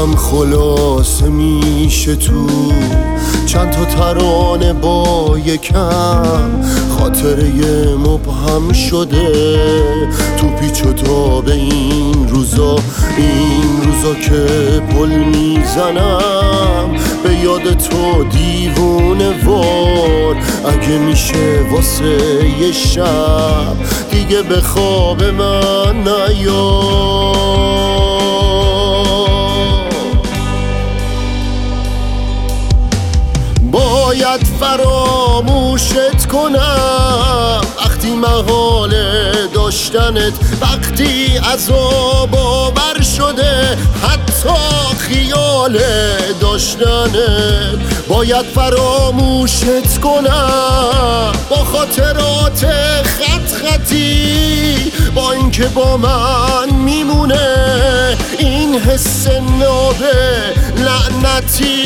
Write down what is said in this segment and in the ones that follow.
حالم خلاصه میشه تو چند تا ترانه با یکم خاطره مبهم شده تو پیچ و تاب این روزا که پل میزنم به یاد تو دیوونه وار اگه میشه واسه یه شب دیگه به خواب من نیا باید فراموشت کنم وقتی محال داشتنت وقتی عذاب آور شده حتی خیال داشتنت باید فراموشت کنم با خاطرات خطی با اینکه با من میمونه این حس ناب لعنتی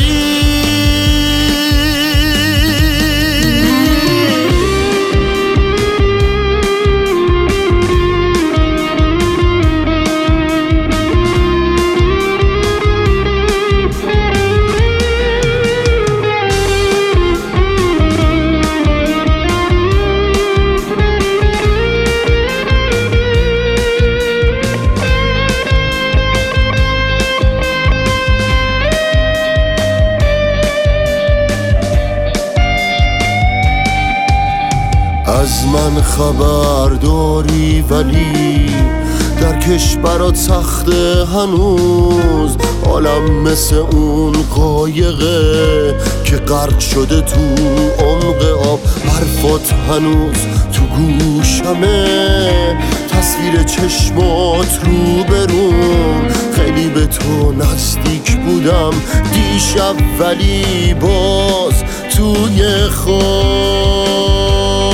از من خبر داری ولی در کشورات سخته هنوز حالم مثل اون قایقه که غرق شده تو عمق آب حرفات هنوز تو گوشمه تصویر چشمات رو برون خیلی به تو نزدیک بودم دیشب ولی باز توی خواب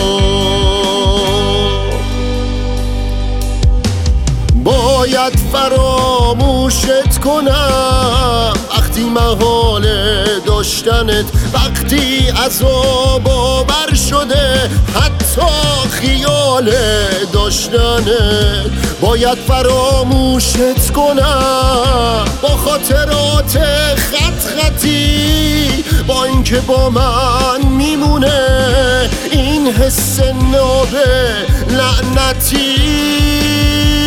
باید فراموشت کنم وقتی محال داشتنت وقتی عذاب آور شده حتی خیال داشتنت باید فراموشت کنم با خاطرات خطی با اینکه با من میمونه این حس ناب لعنتی